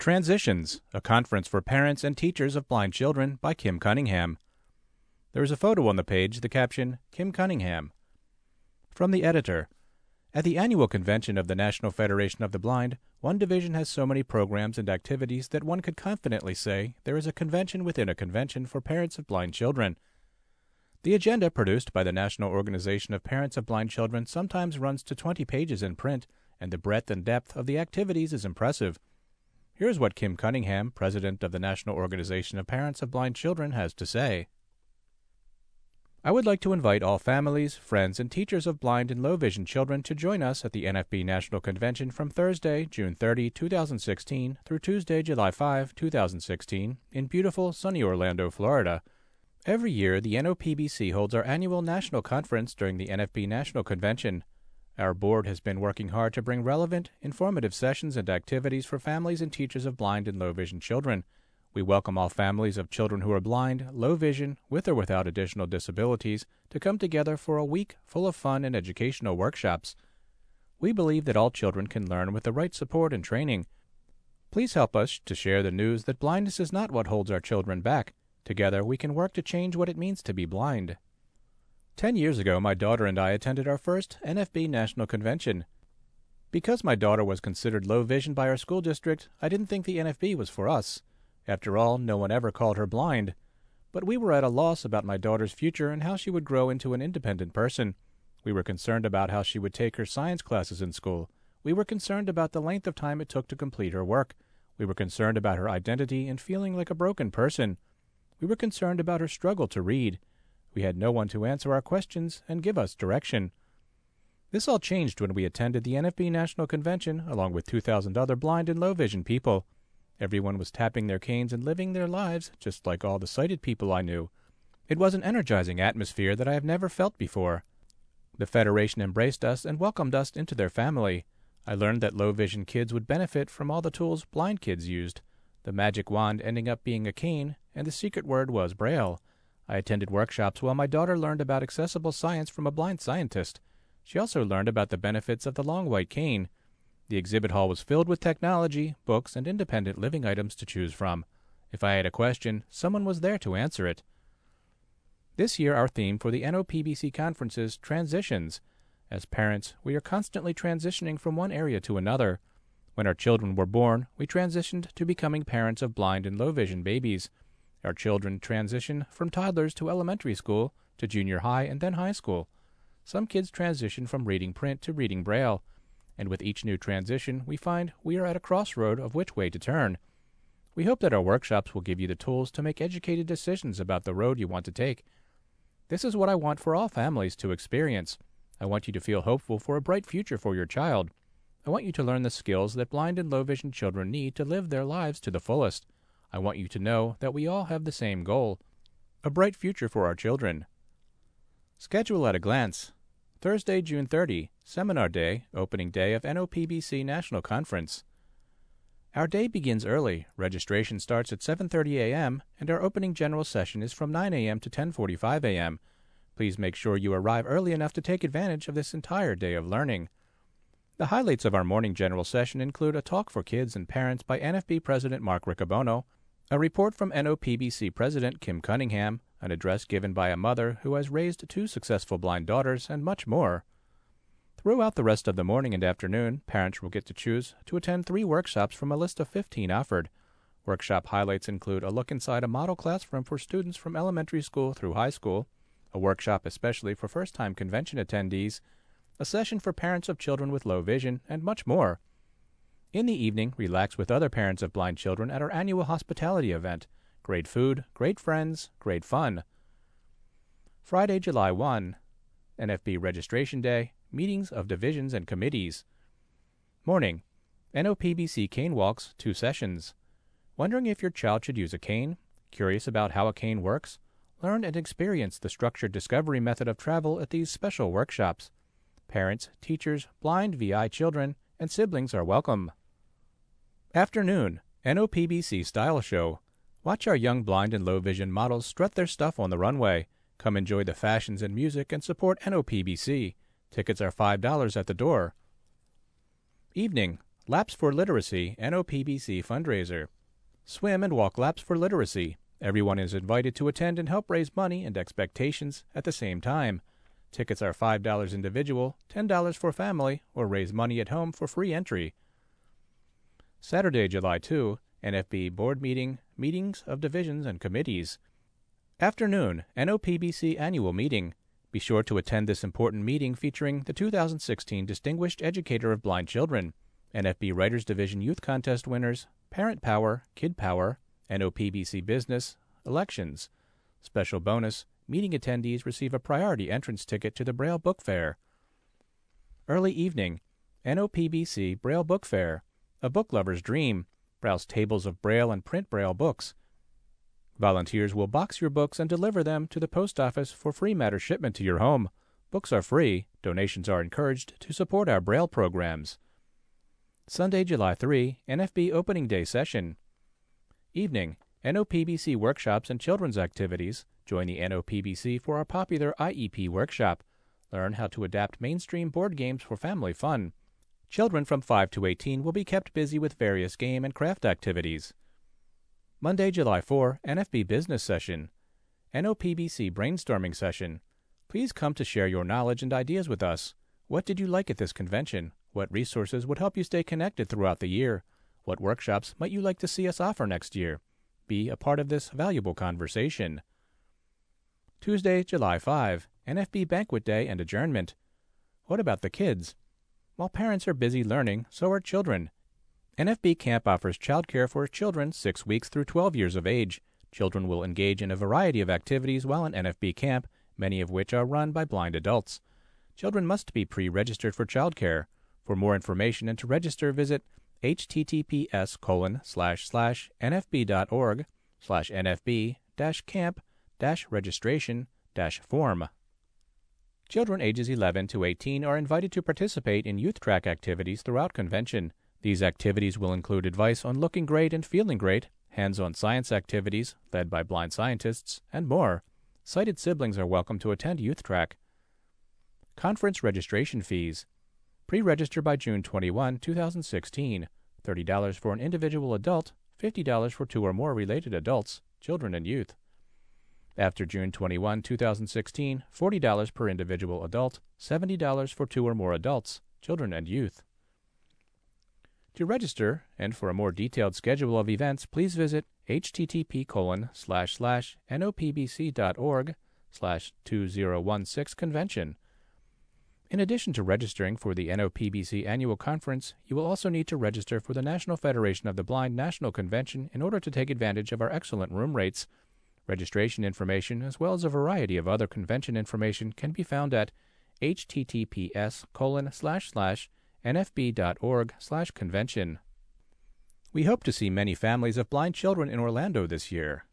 Transitions, a conference for parents and teachers of blind children by Kim Cunningham. There is a photo on the page, the caption, Kim Cunningham. From the editor. At the annual convention of the National Federation of the Blind, one division has so many programs and activities that one could confidently say there is a convention within a convention for parents of blind children. The agenda produced by the National Organization of Parents of Blind Children sometimes runs to 20 pages in print, and the breadth and depth of the activities is impressive. Here's what Kim Cunningham, president of the National Organization of Parents of Blind Children, has to say. I would like to invite all families, friends, and teachers of blind and low vision children to join us at the NFB National Convention from Thursday, June 30, 2016 through Tuesday, July 5, 2016 in beautiful, sunny Orlando, Florida. Every year, the NOPBC holds our annual national conference during the NFB National Convention. Our board has been working hard to bring relevant, informative sessions and activities for families and teachers of blind and low vision children. We welcome all families of children who are blind, low vision, with or without additional disabilities, to come together for a week full of fun and educational workshops. We believe that all children can learn with the right support and training. Please help us to share the news that blindness is not what holds our children back. Together, we can work to change what it means to be blind. 10 years ago, my daughter and I attended our first NFB National Convention. Because my daughter was considered low vision by our school district, I didn't think the NFB was for us. After all, no one ever called her blind. But we were at a loss about my daughter's future and how she would grow into an independent person. We were concerned about how she would take her science classes in school. We were concerned about the length of time it took to complete her work. We were concerned about her identity and feeling like a broken person. We were concerned about her struggle to read. We had no one to answer our questions and give us direction. This all changed when we attended the NFB National Convention along with 2,000 other blind and low vision people. Everyone was tapping their canes and living their lives just like all the sighted people I knew. It was an energizing atmosphere that I have never felt before. The Federation embraced us and welcomed us into their family. I learned that low vision kids would benefit from all the tools blind kids used, the magic wand ending up being a cane, and the secret word was Braille. I attended workshops while my daughter learned about accessible science from a blind scientist. She also learned about the benefits of the long white cane. The exhibit hall was filled with technology, books, and independent living items to choose from. If I had a question, someone was there to answer it. This year our theme for the NOPBC conference is Transitions. As parents, we are constantly transitioning from one area to another. When our children were born, we transitioned to becoming parents of blind and low vision babies. Our children transition from toddlers to elementary school, to junior high, and then high school. Some kids transition from reading print to reading Braille. And with each new transition, we find we are at a crossroad of which way to turn. We hope that our workshops will give you the tools to make educated decisions about the road you want to take. This is what I want for all families to experience. I want you to feel hopeful for a bright future for your child. I want you to learn the skills that blind and low vision children need to live their lives to the fullest. I want you to know that we all have the same goal, a bright future for our children. Schedule at a glance. Thursday, June 30, Seminar Day, opening day of NOPBC National Conference. Our day begins early. Registration starts at 7:30 a.m., and our opening general session is from 9 a.m. to 10:45 a.m. Please make sure you arrive early enough to take advantage of this entire day of learning. The highlights of our morning general session include a talk for kids and parents by NFB President Mark Riccobono, a report from NOPBC President Kim Cunningham, an address given by a mother who has raised 2 successful blind daughters, and much more. Throughout the rest of the morning and afternoon, parents will get to choose to attend 3 workshops from a list of 15 offered. Workshop highlights include a look inside a model classroom for students from elementary school through high school, a workshop especially for first-time convention attendees, a session for parents of children with low vision, and much more. In the evening, relax with other parents of blind children at our annual hospitality event. Great food, great friends, great fun. Friday, July 1, NFB Registration Day, meetings of divisions and committees. Morning, NOPBC Cane Walks, 2 sessions. Wondering if your child should use a cane? Curious about how a cane works? Learn and experience the structured discovery method of travel at these special workshops. Parents, teachers, blind VI children, and siblings are welcome. Afternoon, NOPBC Style Show. Watch our young blind and low vision models strut their stuff on the runway. Come enjoy the fashions and music and support NOPBC. Tickets are $5 at the door. Evening, Laps for Literacy NOPBC fundraiser. Swim and walk laps for literacy. Everyone is invited to attend and help raise money and expectations at the same time. Tickets are $5 individual, $10 for family, or raise money at home for free entry. Saturday, July 2, NFB Board Meetings of Divisions and Committees. Afternoon, NOPBC Annual Meeting. Be sure to attend this important meeting featuring the 2016 Distinguished Educator of Blind Children, NFB Writers Division Youth Contest winners, Parent Power, Kid Power, NOPBC Business, Elections. Special bonus, meeting attendees receive a priority entrance ticket to the Braille Book Fair. Early evening, NOPBC Braille Book Fair, a book lover's dream. Browse tables of Braille and print Braille books. Volunteers will box your books and deliver them to the post office for free matter shipment to your home. Books are free. Donations are encouraged to support our Braille programs. Sunday, July 3, NFB Opening Day Session. Evening, NOPBC Workshops and Children's Activities. Join the NOPBC for our popular IEP workshop. Learn how to adapt mainstream board games for family fun. Children from 5 to 18 will be kept busy with various game and craft activities. Monday, July 4, NFB Business Session. NOPBC Brainstorming Session. Please come to share your knowledge and ideas with us. What did you like at this convention? What resources would help you stay connected throughout the year? What workshops might you like to see us offer next year? Be a part of this valuable conversation. Tuesday, July 5, NFB Banquet Day and Adjournment. What about the kids? While parents are busy learning, so are children. NFB Camp offers childcare for children 6 weeks through 12 years of age. Children will engage in a variety of activities while in NFB Camp, many of which are run by blind adults. Children must be pre-registered for childcare. For more information and to register, visit https://nfb.org/nfb-camp-registration-form. Children ages 11 to 18 are invited to participate in youth track activities throughout convention. These activities will include advice on looking great and feeling great, hands-on science activities led by blind scientists, and more. Sighted siblings are welcome to attend youth track. Conference registration fees. Pre-register by June 21, 2016. $30 for an individual adult, $50 for 2 or more related adults, children and youth. After June 21, 2016, $40 per individual adult, $70 for 2 or more adults, children and youth. To register, and for a more detailed schedule of events, please visit http://nopbc.org/2016convention. In addition to registering for the NOPBC Annual Conference, you will also need to register for the National Federation of the Blind National Convention in order to take advantage of our excellent room rates. Registration information, as well as a variety of other convention information, can be found at https://nfb.org/convention. We hope to see many families of blind children in Orlando this year.